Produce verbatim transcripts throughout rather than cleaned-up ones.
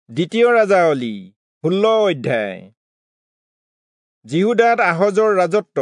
দ্বিতীয় ৰাজাৱলী ষোল্ল অধ্যায়। জিহুদাত আহজৰ ৰাজত্ব।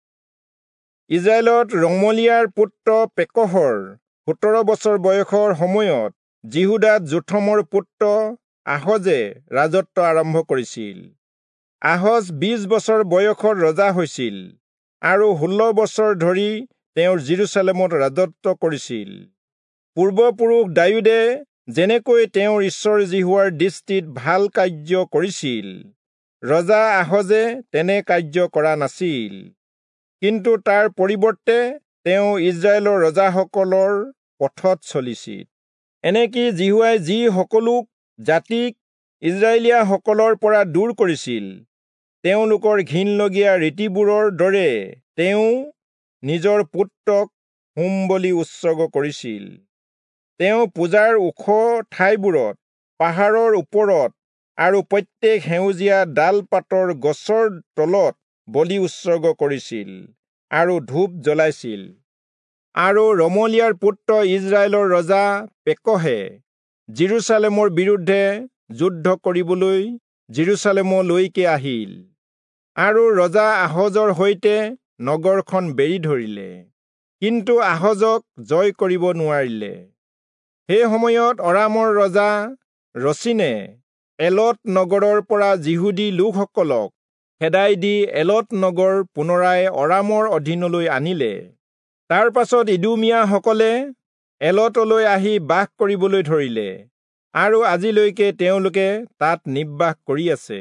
ইজৰাইলত ৰমলিয়াৰ পুত্ৰ পেকহৰ সোতৰ বছৰ বয়সৰ সময়ত জিহুদাত জোথমৰ পুত্ৰ আহজে ৰাজত্ব আৰম্ভ কৰিছিল। আহজ বিশ বছৰ বয়সত ৰজা হৈছিল আৰু ষোল্ল বছৰ ধৰি তেওঁৰ জিৰচালেমত ৰাজত্ব কৰিছিল। পূৰ্বপুৰুষ দাউদে যেনেকৈ তেওঁৰ ঈশ্বৰ জিহুৱাৰ দৃষ্টিত ভাল কাৰ্য কৰিছিল, ৰজা আহজে তেনে কাৰ্য কৰা নাছিল। কিন্তু তাৰ পৰিৱৰ্তে তেওঁ ইজৰাইলৰ ৰজাসকলৰ পথত চলিছিল। এনেকি জিহুৱাই যি সকলো জাতিক ইজৰাইলীয়াসকলৰ পৰা দূৰ কৰিছিল, তেওঁলোকৰ ঘিনলগীয়া ৰীতিবোৰৰ দৰে তেওঁ নিজৰ পুত্ৰক হোম বলি উৎসৰ্গ কৰিছিল। তেওঁ পূজাৰ ওখ ঠাইবোৰত, পাহাৰৰ ওপৰত আৰু প্ৰত্যেক সেউজীয়া ডাল পাতৰ গছৰ তলত বলি উৎসৰ্গ কৰিছিল আৰু ধূপ জ্বলাইছিল। আৰু ৰমলিয়াৰ পুত্ৰ ইজৰাইলৰ ৰজা পেকহে জিৰচালেমৰ বিৰুদ্ধে যুদ্ধ কৰিবলৈ জিৰচালেমলৈকে আহিল আৰু ৰজা আহজৰ সৈতে নগৰখন বেৰি ধৰিলে, কিন্তু আহজক জয় কৰিব নোৱাৰিলে। সেই সময়ত অৰামৰ ৰজা ৰচিনে এলত নগৰৰ পৰা জিহুদী লোকসকলক খেদাই দি এলত নগৰ পুনৰাই অৰামৰ অধীনলৈ আনিলে। তাৰ পাছত ইদুমীয়াসকলে এলতলৈ আহি বাস কৰিবলৈ ধৰিলে আৰু আজিলৈকে তেওঁলোকে তাত নিবাস কৰি আছে।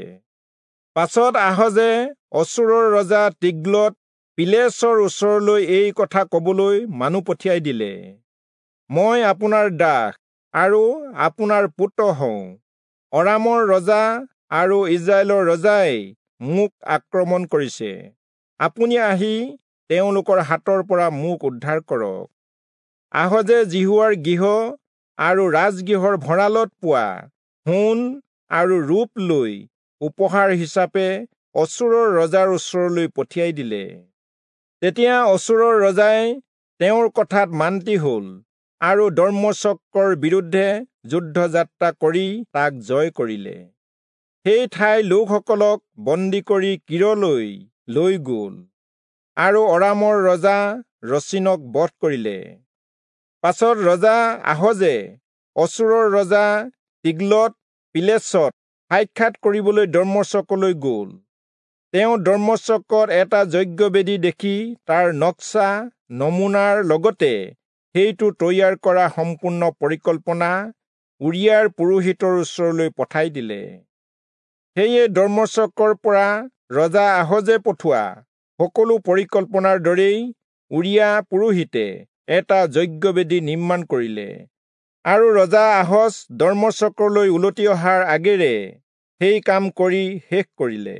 পাছত আহজে অছুৰৰ ৰজা তিগ্লত পিলেছৰ ওচৰলৈ এই কথা কবলৈ মানুহ পঠিয়াই দিলে, মই আপোনাৰ দাস আৰু আপোনাৰ পুত্ৰ হওঁ। অৰামৰ ৰজা আৰু ইজৰাইলৰ ৰজাই মোক আক্ৰমণ কৰিছে। আপুনি আহি তেওঁলোকৰ হাতৰ পৰা মোক উদ্ধাৰ কৰক। আহজে জিহুৱাৰ গৃহ আৰু ৰাজগৃহৰ ভঁৰালত পোৱা সোণ আৰু ৰূপ লৈ উপহাৰ হিচাপে অছুৰৰ ৰজাৰ ওচৰলৈ পঠিয়াই দিলে। তেতিয়া অছুৰৰ ৰজাই তেওঁৰ কথাত মান্তি হ'ল আৰু দৰ্মচক্ৰৰ বিৰুদ্ধে যুদ্ধযাত্ৰা কৰি তাক জয় কৰিলে। সেই ঠাইৰ লোকসকলক বন্দী কৰি কিৰলৈ লৈ গ'ল আৰু অৰামৰ ৰজা ৰচিনক বধ কৰিলে। পাছত ৰজা আহজে অছুৰৰ ৰজা তিগ্লত পিলেছত সাক্ষাৎ কৰিবলৈ দৰ্মচকলৈ গ'ল। তেওঁ দৰ্মচকত এটা যজ্ঞবেদী দেখি তাৰ নক্সা নমুনাৰ লগতে সেইটো তৈয়াৰ কৰা সম্পূৰ্ণ পৰিকল্পনা উৰিয়াৰ পুৰোহিতৰ ওচৰলৈ পঠাই দিলে। সেয়ে দৰ্মচকৰ পৰা ৰজা আহজে পঠোৱা সকলো পৰিকল্পনাৰ দৰেই উৰিয়া পুৰোহিতে এটা যজ্ঞবেদী নিৰ্মাণ কৰিলে আৰু ৰজা আহজ দৰ্মচকৰলৈ উলটি অহাৰ আগেৰে সেই কাম কৰি শেষ কৰিলে।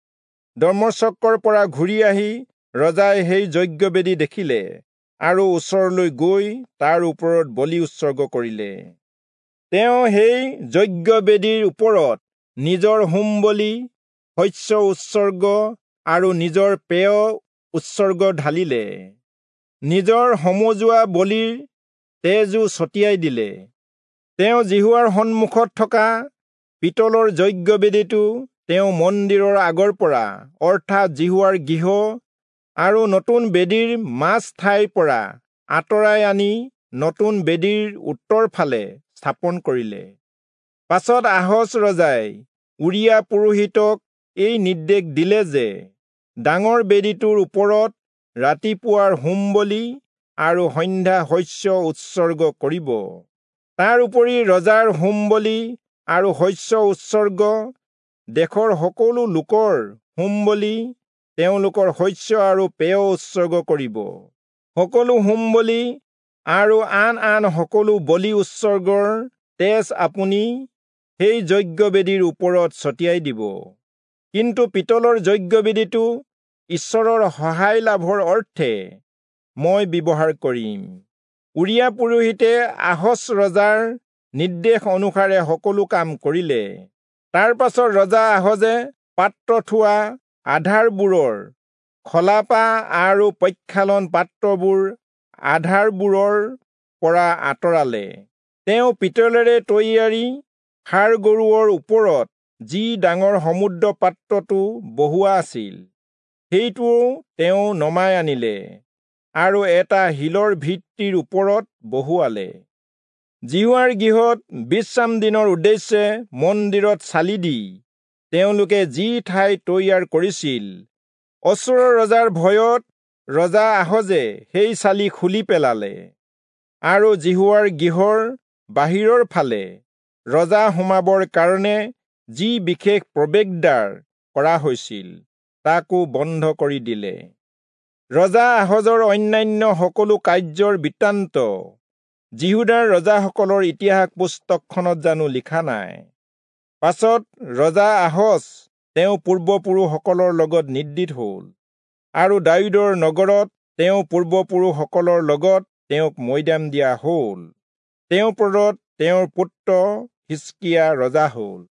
দৰ্মচকৰ পৰা ঘূৰি আহি ৰজাই সেই যজ্ঞবেদী দেখিলে আৰু ওচৰলৈ গৈ তাৰ ওপৰত বলি উৎসৰ্গ কৰিলে। তেওঁ সেই যজ্ঞবেদীৰ ওপৰত নিজৰ হোম বলি, শস্য উৎসৰ্গ আৰু নিজৰ পেয় উৎসৰ্গ ঢালিলে। নিজৰ সমজুৱা বলিৰ তেজো ছটিয়াই দিলে। তেওঁ জিহুৱাৰ সন্মুখত থকা পিতলৰ যজ্ঞবেদীটো তেওঁ মন্দিৰৰ আগৰ পৰা অৰ্থাৎ জিহুৱাৰ গৃহ আৰু নতুন বেদীৰ মাজ ঠাইৰ পৰা আঁতৰাই আনি নতুন বেদীৰ উত্তৰ ফালে স্থাপন কৰিলে। পাছত আহজ ৰজাই উৰিয়া পুৰোহিতক এই নিৰ্দেশ দিলে যে ডাঙৰ বেদীটোৰ ওপৰত ৰাতিপুৱাৰ হোম বলি আৰু সন্ধ্যা শস্য উৎসৰ্গ কৰিব। তাৰ উপৰি ৰজাৰ হোম বলি আৰু শস্য উৎসৰ্গ, দেশৰ সকলো লোকৰ হোম বলি, তেওঁলোকৰ শস্য আৰু পেয় উৎসৰ্গ কৰিব। সকলো হোম বলি আৰু আন আন সকলো বলি উৎসৰ্গৰ তেজ আপুনি সেই যজ্ঞবেদীৰ ওপৰত ছটিয়াই দিব। কিন্তু পিতলৰ যজ্ঞবেদীটো ঈশ্বৰৰ সহায় লাভৰ অৰ্থে মই ব্যৱহাৰ কৰিম। উৰিয়া পুৰোহিতে আহজ ৰজাৰ নিৰ্দেশ অনুসাৰে সকলো কাম কৰিলে। তাৰ পাছত ৰজা আহজে পাত্ৰ থোৱা আধাৰবোৰৰ খলাপা আৰু প্ৰক্ষালন পাত্ৰবোৰ আধাৰবোৰৰ পৰা আঁতৰালে। তেওঁ পিতলেৰে তৈয়াৰী ষাঁড় গৰুৰ ওপৰত যি ডাঙৰ সমুদ্ৰ পাত্ৰটো বহুৱা আছিল, সেইটো তেওঁ নমাই আনিলে আৰু এটা শিলৰ ভিত্তিৰ ওপৰত বহুৱালে। জিহুৱাৰ গৃহত বিশ্ৰাম দিনৰ উদ্দেশ্যে মন্দিৰত চালি দি তেওঁলোকে যি ঠাই তৈয়াৰ কৰিছিল, অশ্বৰ ৰজাৰ ভয়ত ৰজা আহজে সেই চালি খুলি পেলালে আৰু জিহুৱাৰ গৃহৰ বাহিৰৰ ফালে ৰজা সোমাবৰ কাৰণে যি বিশেষ প্ৰৱেশদ্বাৰ কৰা হৈছিল, তাকো বন্ধ কৰি দিলে। ৰজা আহজৰ অন্যান্য সকলো কাৰ্যৰ বৃত্তান্ত জিহুদাৰ ৰজাসকলৰ ইতিহাস পুস্তকখনত জানো লিখা নাই? পাছত ৰজা আহজ তেওঁ পূৰ্বপুৰুষসকলৰ লগত নিদ্ৰিত হ'ল আৰু দাউদৰ নগৰত তেওঁ পূৰ্বপুৰুষসকলৰ লগত তেওঁক মৈদাম দিয়া হ'ল। তেওঁৰ পদত তেওঁৰ পুত্ৰ হিজকিয়া ৰজা হ'ল।